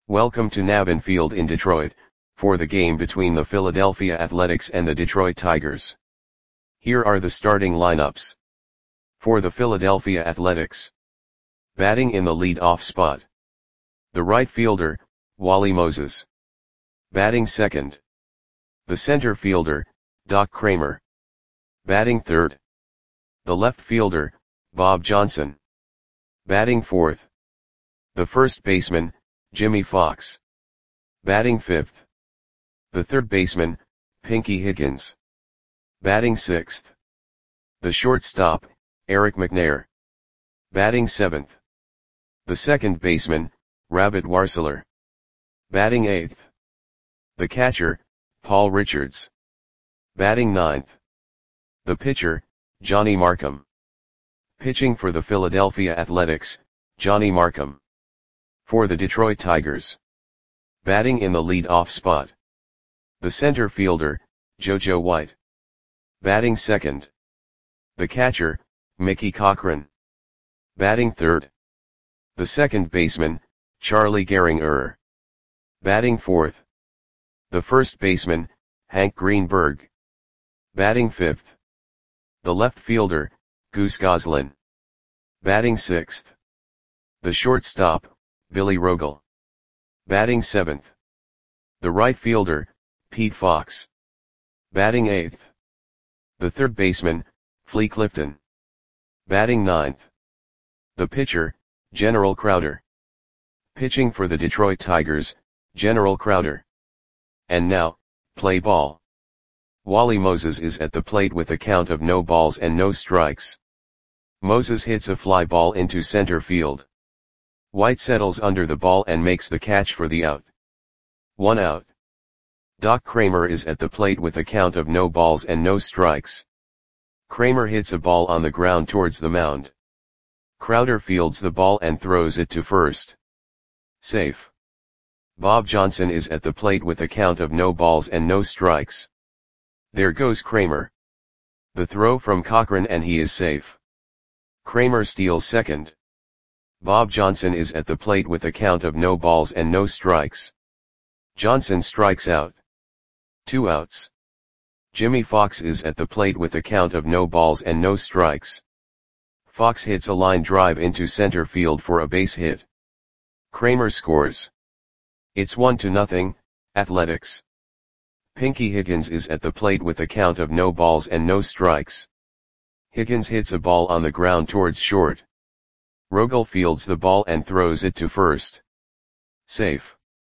Welcome to Navin Field in Detroit, for the game between the Philadelphia Athletics and the Detroit Tigers. Here are the starting lineups. For the Philadelphia Athletics. Batting in the lead-off spot. The right fielder, Wally Moses. Batting second. The center fielder, Doc Kramer. Batting third. The left fielder, Bob Johnson. Batting fourth. The first baseman, Jimmy Fox. Batting fifth. The third baseman, Pinky Higgins. Batting sixth. The shortstop, Eric McNair. Batting seventh. The second baseman, Rabbit Warseler. Batting eighth. The catcher, Paul Richards. Batting ninth. The pitcher, Johnny Marcum. Pitching for the Philadelphia Athletics, Johnny Marcum. For the Detroit Tigers. Batting in the lead-off spot. The center fielder, JoJo White. Batting second. The catcher, Mickey Cochrane. Batting third. The second baseman, Charlie Gehringer. Batting fourth. The first baseman, Hank Greenberg. Batting fifth. The left fielder, Goose Goslin. Batting sixth. The shortstop, Billy Rogel. Batting seventh. The right fielder, Pete Fox. Batting eighth. The third baseman, Flea Clifton. Batting ninth. The pitcher, General Crowder. Pitching for the Detroit Tigers, General Crowder. And now, play ball. Wally Moses is at the plate with a count of no balls and no strikes. Moses hits a fly ball into center field. White settles under the ball and makes the catch for the out. 1 out. Doc Kramer is at the plate with a count of no balls and no strikes. Kramer hits a ball on the ground towards the mound. Crowder fields the ball and throws it to first. Safe. Bob Johnson is at the plate with a count of no balls and no strikes. There goes Kramer. The throw from Cochrane and he is safe. Kramer steals second. Bob Johnson is at the plate with a count of no balls and no strikes. Johnson strikes out. 2 outs. Jimmy Fox is at the plate with a count of no balls and no strikes. Fox hits a line drive into center field for a base hit. Kramer scores. It's 1-0, Athletics. Pinky Higgins is at the plate with a count of no balls and no strikes. Higgins hits a ball on the ground towards short. Rogel fields the ball and throws it to first. Safe.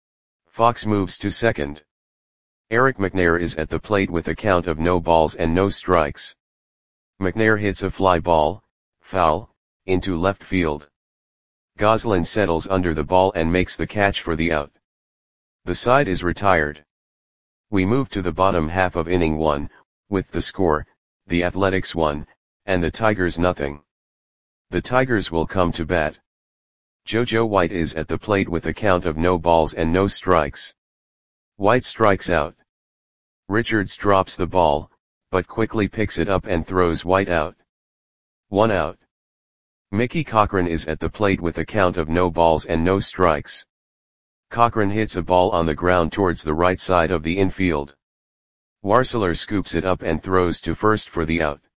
Fox moves to second. Eric McNair is at the plate with a count of no balls and no strikes. McNair hits a fly ball, foul, into left field. Goslin settles under the ball and makes the catch for the out. The side is retired. We move to the bottom half of inning 1, with the score, the Athletics 1, and the Tigers nothing. The Tigers will come to bat. JoJo White is at the plate with a count of no balls and no strikes. White strikes out. Richards drops the ball, but quickly picks it up and throws White out. 1 out. Mickey Cochrane is at the plate with a count of no balls and no strikes. Cochrane hits a ball on the ground towards the right side of the infield. Warseler scoops it up and throws to first for the out.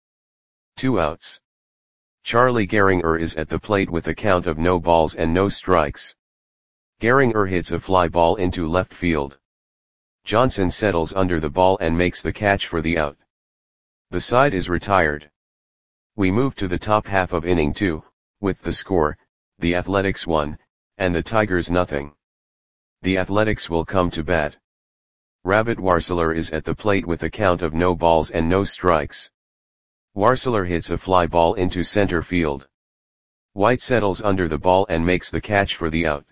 2 outs. Charlie Gehringer is at the plate with a count of no balls and no strikes. Gehringer hits a fly ball into left field. Johnson settles under the ball and makes the catch for the out. The side is retired. We move to the top half of inning 2, with the score, the Athletics 1, and the Tigers nothing. The Athletics will come to bat. Rabbit Warseler is at the plate with a count of no balls and no strikes. Warseler hits a fly ball into center field. White settles under the ball and makes the catch for the out.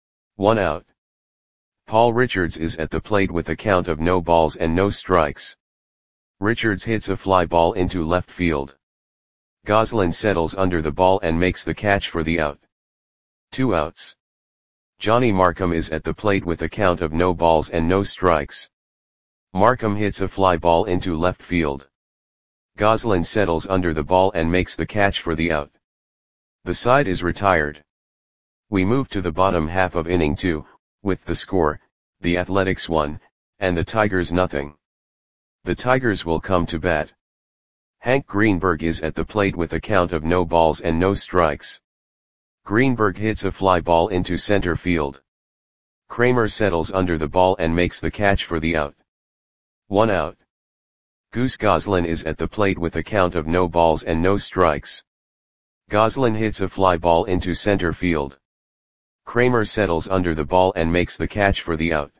1 out. Paul Richards is at the plate with a count of no balls and no strikes. Richards hits a fly ball into left field. Goslin settles under the ball and makes the catch for the out. 2 outs. Johnny Marcum is at the plate with a count of no balls and no strikes. Marcum hits a fly ball into left field. Goslin settles under the ball and makes the catch for the out. The side is retired. We move to the bottom half of inning 2, with the score, the Athletics 1, and the Tigers nothing. The Tigers will come to bat. Hank Greenberg is at the plate with a count of no balls and no strikes. Greenberg hits a fly ball into center field. Kramer settles under the ball and makes the catch for the out. 1 out. Goose Goslin is at the plate with a count of no balls and no strikes. Goslin hits a fly ball into center field. Kramer settles under the ball and makes the catch for the out.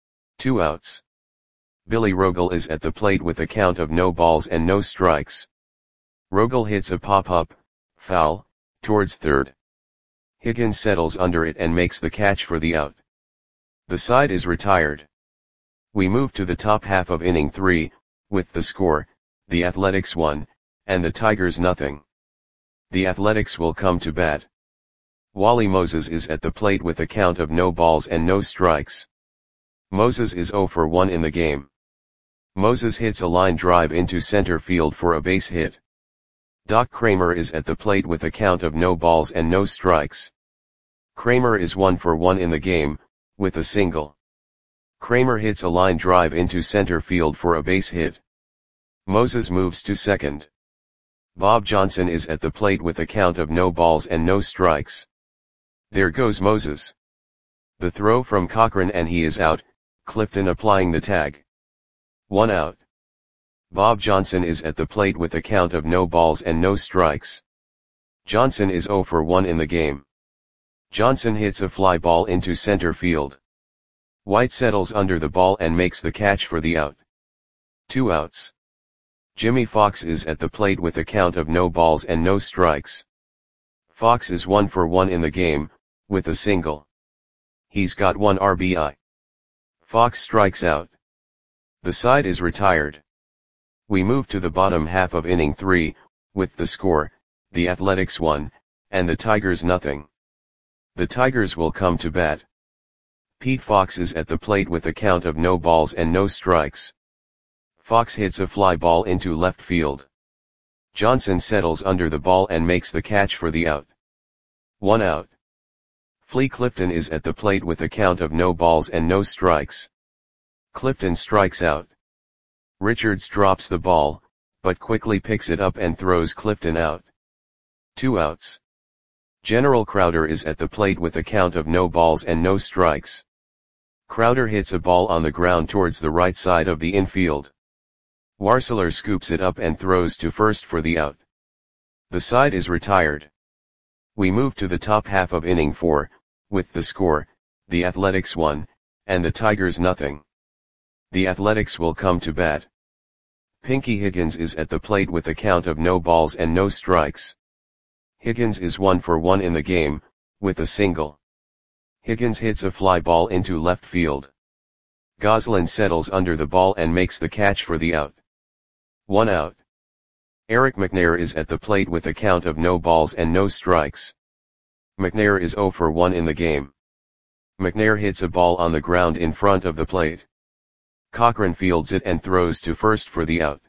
2 outs. Billy Rogel is at the plate with a count of no balls and no strikes. Rogel hits a pop-up, foul, towards third. Higgins settles under it and makes the catch for the out. The side is retired. We move to the top half of inning 3, with the score, the Athletics 1, and the Tigers nothing. The Athletics will come to bat. Wally Moses is at the plate with a count of no balls and no strikes. Moses is 0 for 1 in the game. Moses hits a line drive into center field for a base hit. Doc Kramer is at the plate with a count of no balls and no strikes. Kramer is 1 for 1 in the game, with a single. Kramer hits a line drive into center field for a base hit. Moses moves to second. Bob Johnson is at the plate with a count of no balls and no strikes. There goes Moses. The throw from Cochran and he is out, Clifton applying the tag. 1 out. Bob Johnson is at the plate with a count of no balls and no strikes. Johnson is 0 for 1 in the game. Johnson hits a fly ball into center field. White settles under the ball and makes the catch for the out. 2 outs. Jimmy Fox is at the plate with a count of no balls and no strikes. Fox is 1 for 1 in the game, with a single. He's got 1 RBI. Fox strikes out. The side is retired. We move to the bottom half of inning 3, with the score, the Athletics 1, and the Tigers nothing. The Tigers will come to bat. Pete Fox is at the plate with a count of no balls and no strikes. Fox hits a fly ball into left field. Johnson settles under the ball and makes the catch for the out. 1 out. Flea Clifton is at the plate with a count of no balls and no strikes. Clifton strikes out. Richards drops the ball, but quickly picks it up and throws Clifton out. 2 outs. General Crowder is at the plate with a count of no balls and no strikes. Crowder hits a ball on the ground towards the right side of the infield. Warseler scoops it up and throws to first for the out. The side is retired. We move to the top half of inning 4, with the score, the Athletics 1, and the Tigers nothing. The Athletics will come to bat. Pinky Higgins is at the plate with a count of no balls and no strikes. Higgins is 1 for 1 in the game, with a single. Higgins hits a fly ball into left field. Goslin settles under the ball and makes the catch for the out. 1 out. Eric McNair is at the plate with a count of no balls and no strikes. McNair is 0 for 1 in the game. McNair hits a ball on the ground in front of the plate. Cochran fields it and throws to first for the out.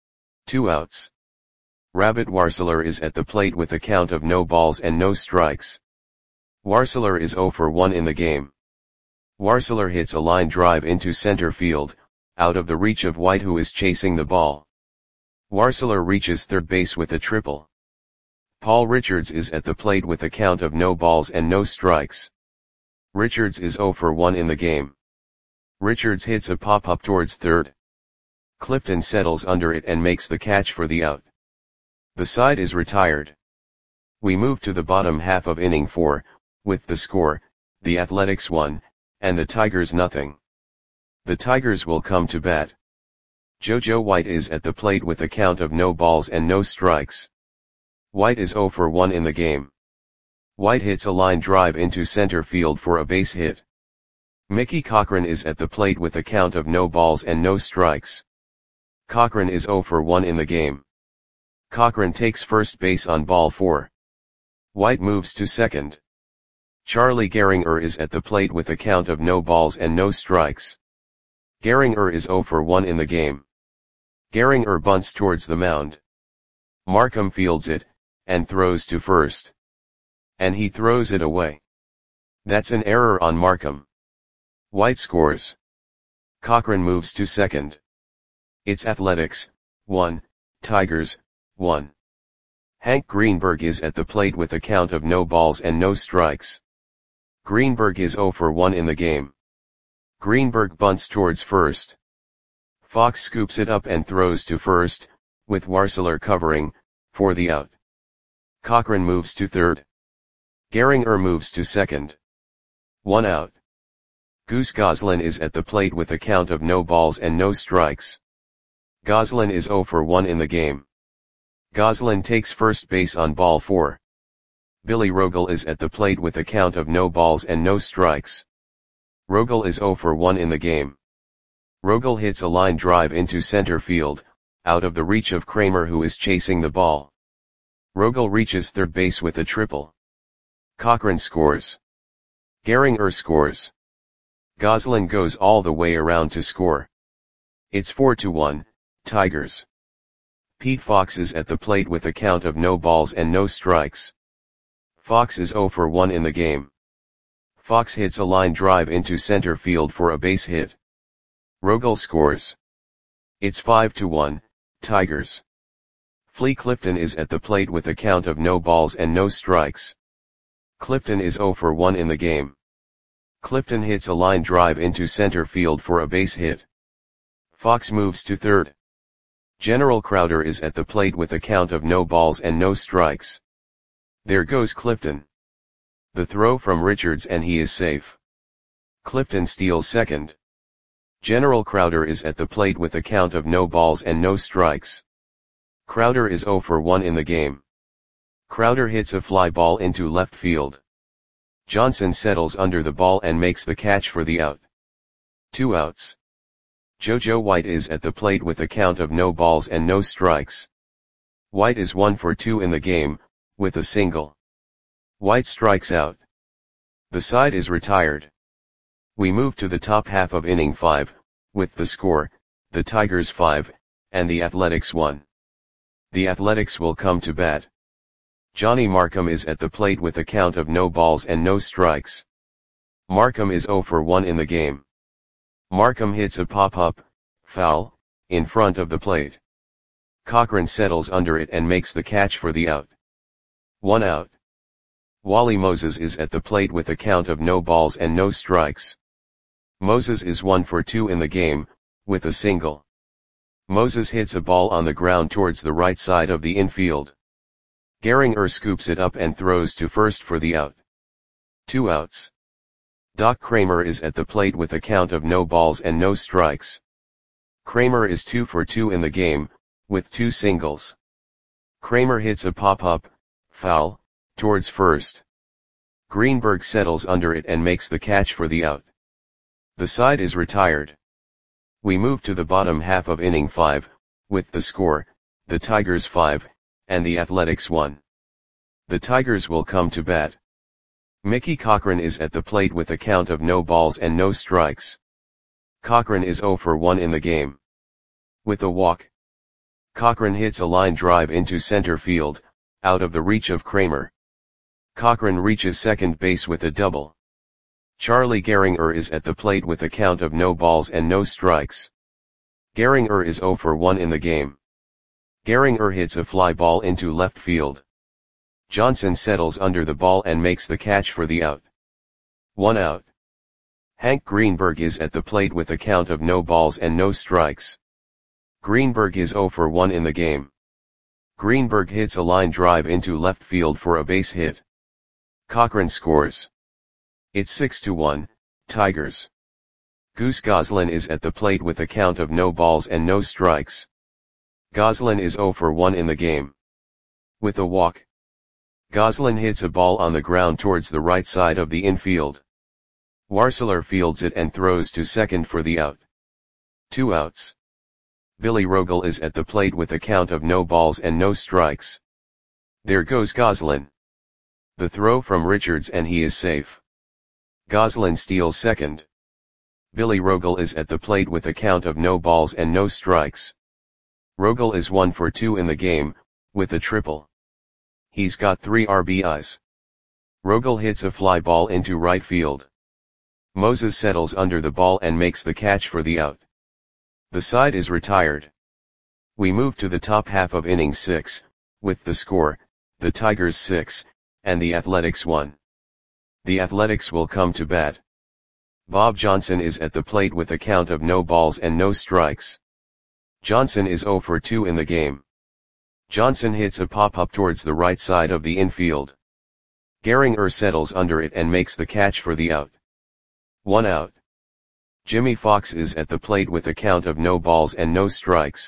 2 outs. Rabbit Warseler is at the plate with a count of no balls and no strikes. Warseler is 0 for 1 in the game. Warseler hits a line drive into center field, out of the reach of White who is chasing the ball. Warseler reaches third base with a triple. Paul Richards is at the plate with a count of no balls and no strikes. Richards is 0 for 1 in the game. Richards hits a pop-up towards third. Clifton settles under it and makes the catch for the out. The side is retired. We move to the bottom half of inning 4, with the score, the Athletics 1, and the Tigers nothing. The Tigers will come to bat. JoJo White is at the plate with a count of no balls and no strikes. White is 0 for 1 in the game. White hits a line drive into center field for a base hit. Mickey Cochran is at the plate with a count of no balls and no strikes. Cochran is 0 for 1 in the game. Cochran takes first base on ball 4. White moves to second. Charlie Gehringer is at the plate with a count of no balls and no strikes. Gehringer is 0 for 1 in the game. Gehringer bunts towards the mound. Markham fields it, and throws to first. And he throws it away. That's an error on Markham. White scores. Cochran moves to second. It's Athletics, 1, Tigers, 1. Hank Greenberg is at the plate with a count of no balls and no strikes. Greenberg is 0 for 1 in the game. Greenberg bunts towards first. Fox scoops it up and throws to first, with Warseler covering, for the out. Cochran moves to third. Gehringer moves to second. 1 out. Goose Goslin is at the plate with a count of no balls and no strikes. Goslin is 0 for 1 in the game. Goslin takes first base on ball 4. Billy Rogel is at the plate with a count of no balls and no strikes. Rogel is 0 for 1 in the game. Rogel hits a line drive into center field, out of the reach of Kramer, who is chasing the ball. Rogel reaches third base with a triple. Cochran scores. Gehringer scores. Goslin goes all the way around to score. It's 4-1, Tigers. Pete Fox is at the plate with a count of no balls and no strikes. Fox is 0 for 1 in the game. Fox hits a line drive into center field for a base hit. Rogel scores. It's 5-1, Tigers. Flea Clifton is at the plate with a count of no balls and no strikes. Clifton is 0 for 1 in the game. Clifton hits a line drive into center field for a base hit. Fox moves to third. General Crowder is at the plate with a count of no balls and no strikes. There goes Clifton. The throw from Richards and he is safe. Clifton steals second. General Crowder is at the plate with a count of no balls and no strikes. Crowder is 0 for 1 in the game. Crowder hits a fly ball into left field. Johnson settles under the ball and makes the catch for the out. 2 outs. JoJo White is at the plate with a count of no balls and no strikes. White is 1 for 2 in the game, with a single. White strikes out. The side is retired. We move to the top half of inning 5, with the score, the Tigers 5, and the Athletics 1. The Athletics will come to bat. Johnny Markham is at the plate with a count of no balls and no strikes. Markham is 0 for 1 in the game. Markham hits a pop-up, foul, in front of the plate. Cochran settles under it and makes the catch for the out. 1 out. Wally Moses is at the plate with a count of no balls and no strikes. Moses is 1 for 2 in the game, with a single. Moses hits a ball on the ground towards the right side of the infield. Gehringer scoops it up and throws to first for the out. 2 outs. Doc Kramer is at the plate with a count of no balls and no strikes. Kramer is 2 for 2 in the game, with 2 singles. Kramer hits a pop-up, foul, towards first. Greenberg settles under it and makes the catch for the out. The side is retired. We move to the bottom half of inning 5, with the score, the Tigers 5, and the Athletics 1. The Tigers will come to bat. Mickey Cochran is at the plate with a count of no balls and no strikes. Cochran is 0 for 1 in the game. With a walk. Cochran hits a line drive into center field, out of the reach of Kramer. Cochran reaches second base with a double. Charlie Gehringer is at the plate with a count of no balls and no strikes. Gehringer is 0 for 1 in the game. Gehringer hits a fly ball into left field. Johnson settles under the ball and makes the catch for the out. 1 out. Hank Greenberg is at the plate with a count of no balls and no strikes. Greenberg is 0 for 1 in the game. Greenberg hits a line drive into left field for a base hit. Cochran scores. It's 6-1, Tigers. Goose Goslin is at the plate with a count of no balls and no strikes. Goslin is 0 for 1 in the game. With a walk. Goslin hits a ball on the ground towards the right side of the infield. Warseler fields it and throws to second for the out. 2 outs. Billy Rogel is at the plate with a count of no balls and no strikes. There goes Goslin. The throw from Richards and he is safe. Goslin steals second. Billy Rogel is at the plate with a count of no balls and no strikes. Rogel is 1 for 2 in the game, with a triple. He's got 3 RBIs. Rogel hits a fly ball into right field. Moses settles under the ball and makes the catch for the out. The side is retired. We move to the top half of inning 6, with the score, the Tigers 6, and the Athletics 1. The Athletics will come to bat. Bob Johnson is at the plate with a count of no balls and no strikes. Johnson is 0 for 2 in the game. Johnson hits a pop-up towards the right side of the infield. Gehringer settles under it and makes the catch for the out. 1 out. Jimmy Fox is at the plate with a count of no balls and no strikes.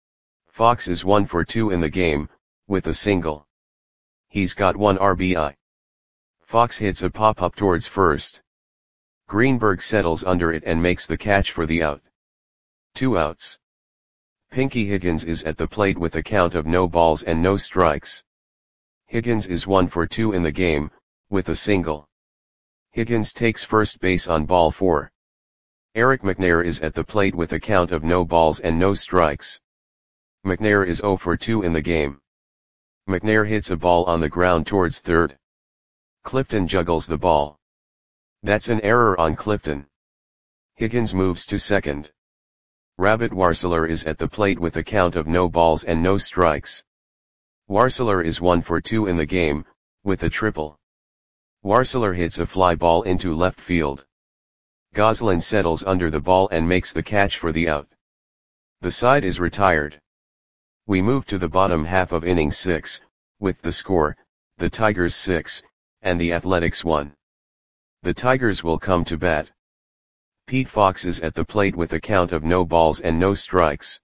Fox is 1 for 2 in the game, with a single. He's got 1 RBI. Fox hits a pop-up towards first. Greenberg settles under it and makes the catch for the out. 2 outs. Pinky Higgins is at the plate with a count of no balls and no strikes. Higgins is 1 for 2 in the game, with a single. Higgins takes first base on ball 4. Eric McNair is at the plate with a count of no balls and no strikes. McNair is 0 for 2 in the game. McNair hits a ball on the ground towards third. Clifton juggles the ball. That's an error on Clifton. Higgins moves to second. Rabbit Warseler is at the plate with a count of no balls and no strikes. Warseler is 1 for 2 in the game, with a triple. Warseler hits a fly ball into left field. Goslin settles under the ball and makes the catch for the out. The side is retired. We move to the bottom half of inning 6, with the score, the Tigers 6, and the Athletics 1. The Tigers will come to bat. Pete Fox is at the plate with a count of no balls and no strikes.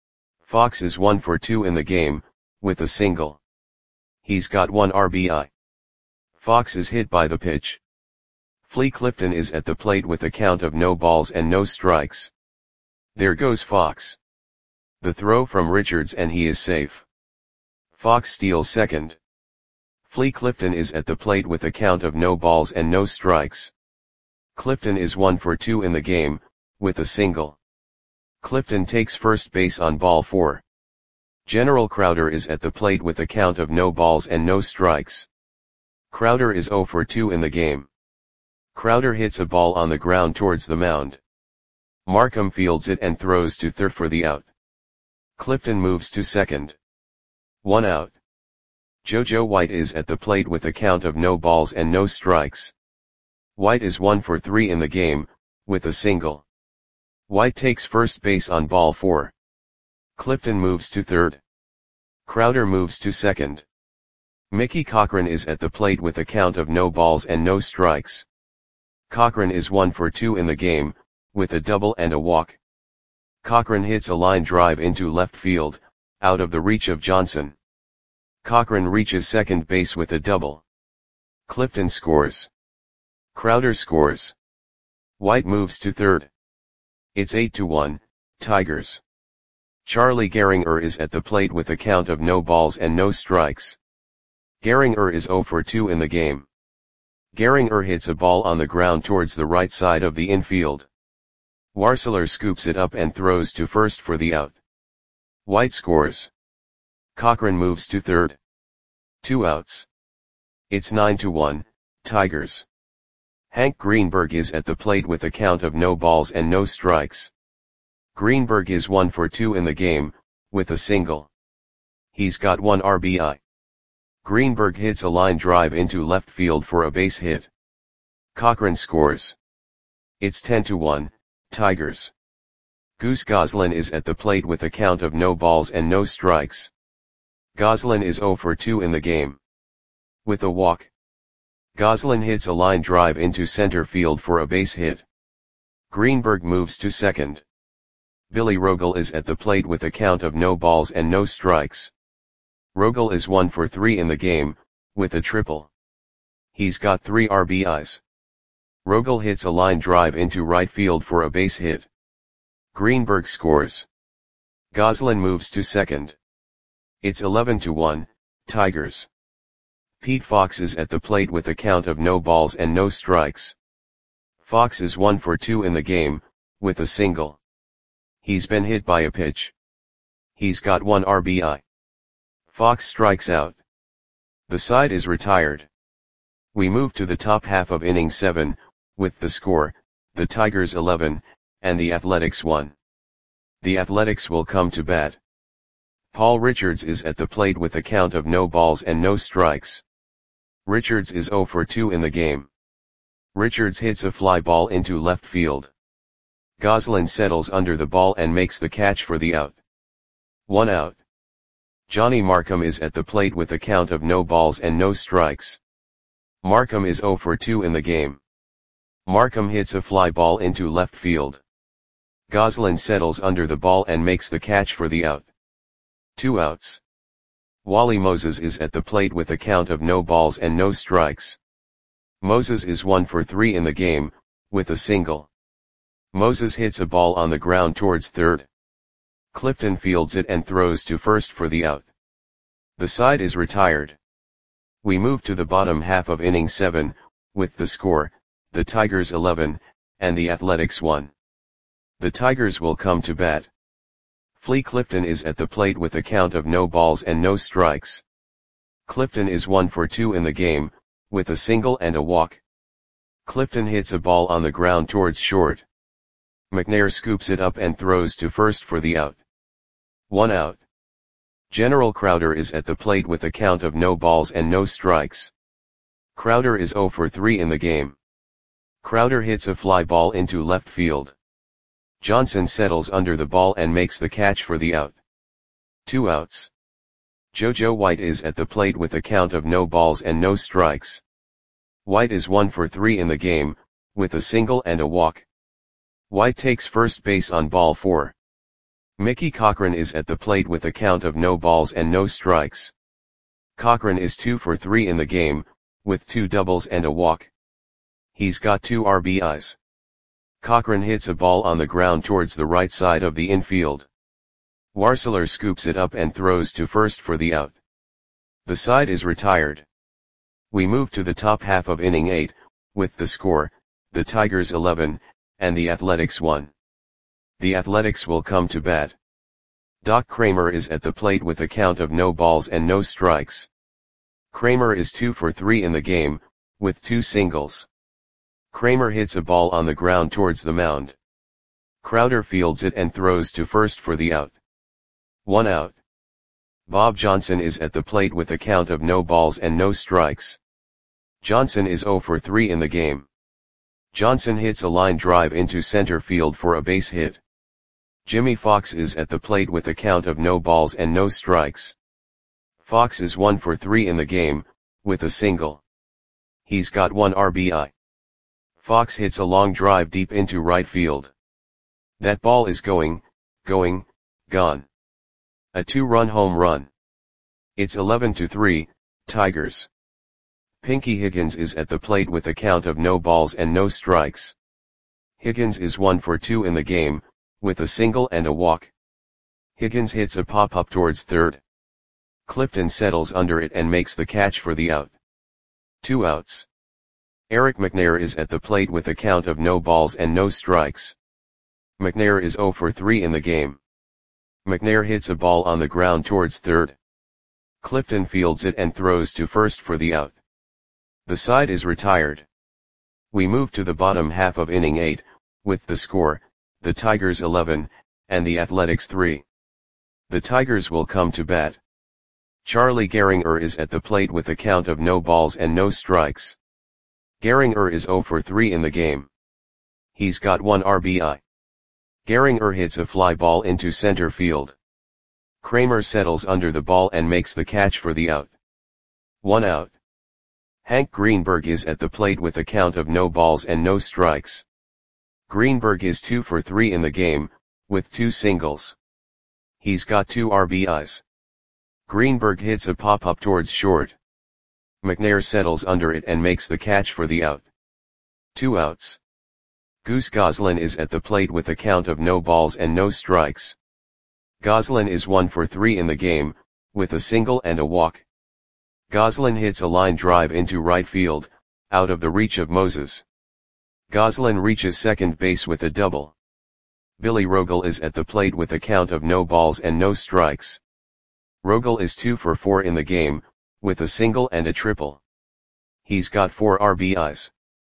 Fox is 1 for 2 in the game, with a single. He's got 1 RBI. Fox is hit by the pitch. Flea Clifton is at the plate with a count of no balls and no strikes. There goes Fox. The throw from Richards and he is safe. Fox steals second. Flea Clifton is at the plate with a count of no balls and no strikes. Clifton is 1 for 2 in the game, with a single. Clifton takes first base on ball 4. General Crowder is at the plate with a count of no balls and no strikes. Crowder is 0 for 2 in the game. Crowder hits a ball on the ground towards the mound. Markham fields it and throws to third for the out. Clifton moves to second. 1 out. JoJo White is at the plate with a count of no balls and no strikes. White is 1 for 3 in the game, with a single. White takes first base on ball 4. Clifton moves to third. Crowder moves to second. Mickey Cochran is at the plate with a count of no balls and no strikes. Cochran is 1 for 2 in the game, with a double and a walk. Cochran hits a line drive into left field, out of the reach of Johnson. Cochran reaches second base with a double. Clifton scores. Crowder scores. White moves to third. It's 8-1, Tigers. Charlie Gehringer is at the plate with a count of no balls and no strikes. Gehringer is 0 for 2 in the game. Gehringer hits a ball on the ground towards the right side of the infield. Warseler scoops it up and throws to first for the out. White scores. Cochran moves to third. 2 outs. It's 9-1, Tigers. Hank Greenberg is at the plate with a count of no balls and no strikes. Greenberg is 1 for 2 in the game, with a single. He's got 1 RBI. Greenberg hits a line drive into left field for a base hit. Cochran scores. It's 10-1, Tigers. Goose Goslin is at the plate with a count of no balls and no strikes. Goslin is 0 for 2 in the game. With a walk. Goslin hits a line drive into center field for a base hit. Greenberg moves to second. Billy Rogel is at the plate with a count of no balls and no strikes. Rogel is 1 for 3 in the game, with a triple. He's got 3 RBIs. Rogel hits a line drive into right field for a base hit. Greenberg scores. Goslin moves to second. It's 11-1, Tigers. Pete Fox is at the plate with a count of no balls and no strikes. Fox is 1 for 2 in the game, with a single. He's been hit by a pitch. He's got 1 RBI. Fox strikes out. The side is retired. We move to the top half of inning 7, with the score, the Tigers 11, and the Athletics 1. The Athletics will come to bat. Paul Richards is at the plate with a count of no balls and no strikes. Richards is 0 for 2 in the game. Richards hits a fly ball into left field. Goslin settles under the ball and makes the catch for the out. 1 out. Johnny Markham is at the plate with a count of no balls and no strikes. Markham is 0 for 2 in the game. Markham hits a fly ball into left field. Goslin settles under the ball and makes the catch for the out. 2 outs. Wally Moses is at the plate with a count of no balls and no strikes. Moses is 1 for 3 in the game, with a single. Moses hits a ball on the ground towards third. Clifton fields it and throws to first for the out. The side is retired. We move to the bottom half of inning 7, with the score, the Tigers 11, and the Athletics 1. The Tigers will come to bat. Flea Clifton is at the plate with a count of no balls and no strikes. Clifton is 1 for 2 in the game, with a single and a walk. Clifton hits a ball on the ground towards short. McNair scoops it up and throws to first for the out. 1 out. General Crowder is at the plate with a count of no balls and no strikes. Crowder is 0 for 3 in the game. Crowder hits a fly ball into left field. Johnson settles under the ball and makes the catch for the out. 2 outs. JoJo White is at the plate with a count of no balls and no strikes. White is 1 for 3 in the game, with a single and a walk. White takes first base on ball 4. Mickey Cochran is at the plate with a count of no balls and no strikes. Cochran is 2 for 3 in the game, with 2 doubles and a walk. He's got 2 RBIs. Cochran hits a ball on the ground towards the right side of the infield. Warseler scoops it up and throws to first for the out. The side is retired. We move to the top half of inning 8, with the score, the Tigers 11, and the Athletics 1. The Athletics will come to bat. Doc Kramer is at the plate with a count of no balls and no strikes. Kramer is 2 for 3 in the game, with 2 singles. Kramer hits a ball on the ground towards the mound. Crowder fields it and throws to first for the out. 1 out. Bob Johnson is at the plate with a count of no balls and no strikes. Johnson is 0 for 3 in the game. Johnson hits a line drive into center field for a base hit. Jimmy Fox is at the plate with a count of no balls and no strikes. Fox is 1 for 3 in the game, with a single. He's got 1 RBI. Fox hits a long drive deep into right field. That ball is gone. A 2-run home run. It's 11-3, Tigers. Pinky Higgins is at the plate with a count of no balls and no strikes. Higgins is 1 for 2 in the game, with a single and a walk. Higgins hits a pop-up towards third. Clifton settles under it and makes the catch for the out. 2 outs. Eric McNair is at the plate with a count of no balls and no strikes. McNair is 0 for 3 in the game. McNair hits a ball on the ground towards third. Clifton fields it and throws to first for the out. The side is retired. We move to the bottom half of inning 8, with the score, the Tigers 11, and the Athletics 3. The Tigers will come to bat. Charlie Gehringer is at the plate with a count of no balls and no strikes. Gehringer is 0 for 3 in the game. He's got 1 RBI. Gehringer hits a fly ball into center field. Kramer settles under the ball and makes the catch for the out. 1 out. Hank Greenberg is at the plate with a count of no balls and no strikes. Greenberg is 2 for 3 in the game, with 2 singles. He's got 2 RBIs. Greenberg hits a pop-up towards short. McNair settles under it and makes the catch for the out. 2 outs. Goose Goslin is at the plate with a count of no balls and no strikes. Goslin is 1 for 3 in the game, with a single and a walk. Goslin hits a line drive into right field, out of the reach of Moses. Goslin reaches second base with a double. Billy Rogel is at the plate with a count of no balls and no strikes. Rogel is 2 for 4 in the game, with a single and a triple. He's got 4 RBIs.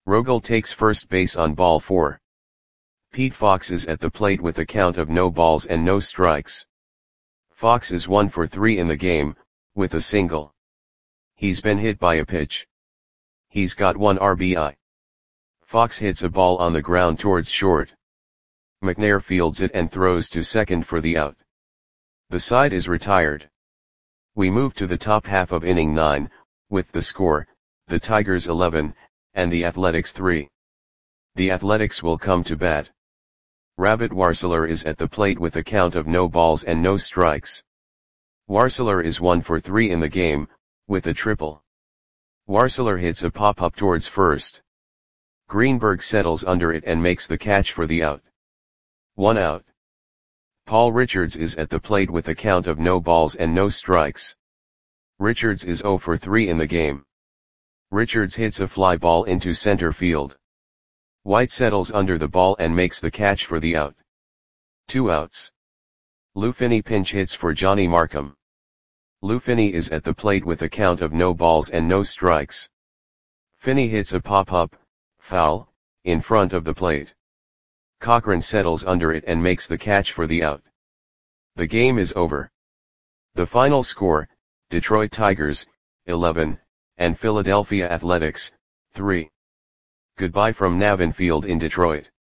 Rogel takes first base on ball 4. Pete Fox is at the plate with a count of no balls and no strikes. Fox is 1 for 3 in the game, with a single. He's been hit by a pitch. He's got 1 RBI. Fox hits a ball on the ground towards short. McNair fields it and throws to second for the out. The side is retired. We move to the top half of inning 9, with the score, the Tigers 11, and the Athletics 3. The Athletics will come to bat. Rabbit Warseler is at the plate with a count of no balls and no strikes. Warseler is 1 for 3 in the game, with a triple. Warseler hits a pop-up towards first. Greenberg settles under it and makes the catch for the out. 1 out. Paul Richards is at the plate with a count of no balls and no strikes. Richards is 0 for 3 in the game. Richards hits a fly ball into center field. White settles under the ball and makes the catch for the out. 2 outs. Lou Finney pinch hits for Johnny Markham. Lou Finney is at the plate with a count of no balls and no strikes. Finney hits a pop-up, foul, in front of the plate. Cochran settles under it and makes the catch for the out. The game is over. The final score, Detroit Tigers, 11, and Philadelphia Athletics, 3. Goodbye from Navin Field in Detroit.